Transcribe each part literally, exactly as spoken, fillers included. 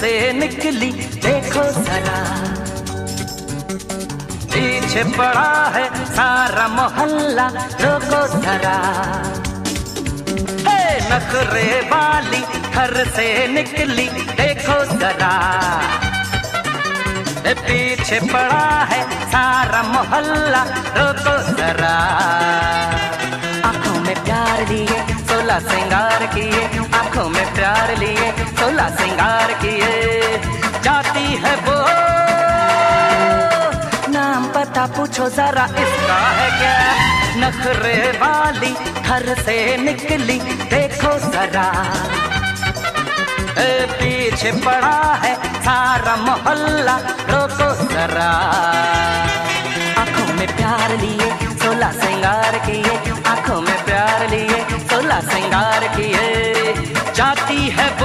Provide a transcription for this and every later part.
से निकली देखो जरा, पीछे पड़ा है सारा मोहल्ला रोको जरा। हे नखरे वाली घर से निकली देखो जरा, पीछे पड़ा है सारा मोहल्ला रोको जरा। आंखों में प्यार लिए सोलह श्रृंगार किए, आंखों में प्यार लिए सोलह श्रृंगार किए। जाती है वो नाम पता पूछो जरा इसका है क्या, नखरे वाली घर से निकली देखो जरा, पीछे पड़ा है सारा मोहल्ला रोको जरा। आंखों में प्यार लिए सोलह श्रृंगार किए, आंखों में प्यार लिए सोलह श्रृंगार किए। जाती है वो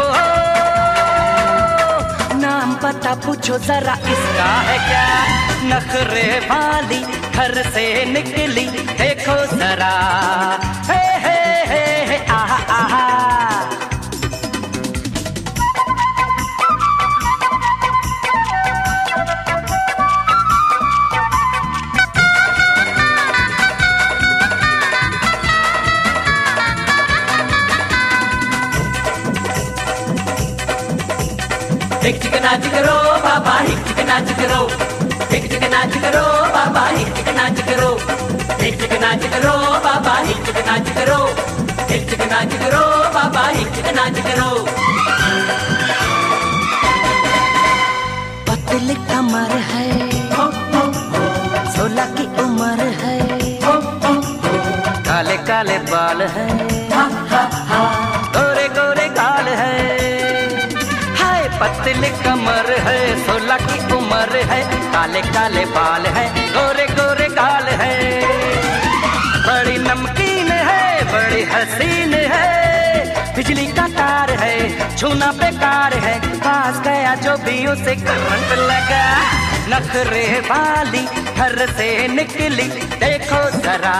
नाम पता पूछो जरा इसका है क्या, नखरे वाली घर से निकली देखो जरा। हे हे हे हे आहा आहा, हिक चिक नाच करो बाबा, हिक चिक नाच करो, हिक चिक नाच करो बाबा, हिक चिक नाच करो, हिक चिक नाच करो बाबा, हिक चिक नाच करो, हिक चिक नाच करो बाबा, हिक चिक नाच करो। पतली कमर है, सोलह की उम्र है, काले काले बाल है, गोरे गोरे गाल है। पतली कमर है, सोलह की उम्र है, काले काले बाल है, गोरे गोरे गाल है। बड़ी नमकीन है, बड़ी हसीन है, बिजली का तार है, छूना बेकार है, पास गया जो भी उसे करंट लगा। नखरे वाली घर से निकली देखो जरा,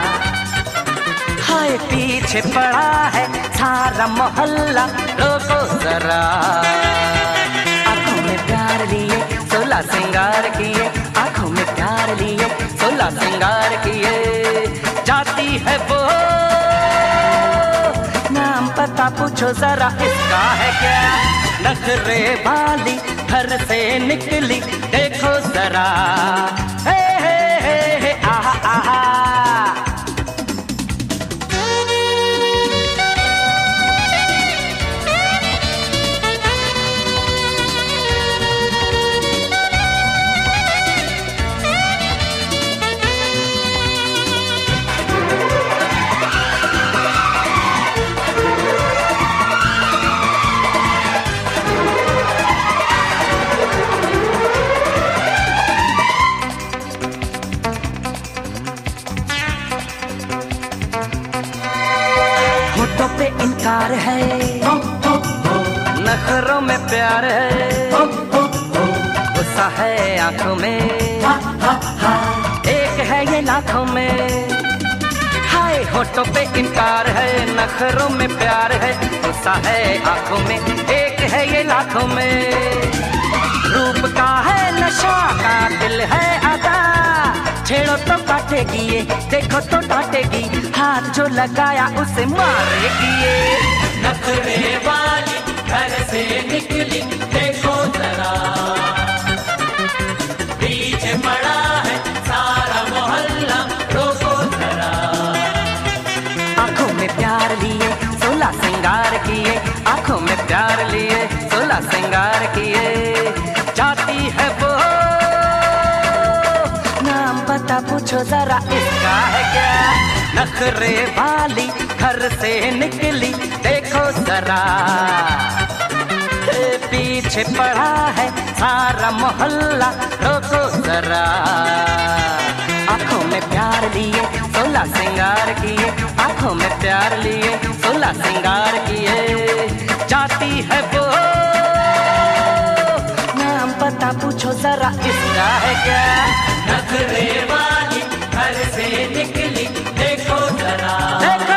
हाय पीछे पड़ा है सारा मोहल्ला रोको जरा। आंखों में प्यार लिए सोलह श्रृंगार किए, आंखों में प्यार लिए सोलह श्रृंगार किए। जाती है वो नाम पता पूछो जरा इसका है क्या, नखरे वाली घर से निकली देखो जरा। हे हे हे हे आहा आहा, होठों पे इनकार है, नखरों में प्यार है, गुस्सा है आंखों में, एक है ये लाखों में। हाय होठों पे इनकार है, नखरों में प्यार है, गुस्सा है आंखों में, एक है ये लाखों में। रूप का है नशा का दिल है अदा, छेड़ो तो काटेगी ये, देखो तो डांटेगी, हाथ जो लगाया उसे मारेगी ये। नखरे वाली घर से निकली देखो जरा, पीछे पड़ा है सारा मोहल्ला रोको जरा। आंखों में प्यार लिए सोलह श्रृंगार किए, आंखों में प्यार लिए सोलह श्रृंगार किए। जाती है वो नाम पता पूछो जरा इसका है क्या, नखरे वाली घर से निकली देखो जरा, पीछे पड़ा है सारा मोहल्ला रोको जरा। आंखों में प्यार लिए सोलह श्रृंगार किए, आंखों में प्यार लिए सोलह श्रृंगार किए। जाती है वो नाम पता पूछो जरा इसका है क्या, नखरे वाली घर से निकली देखो जरा।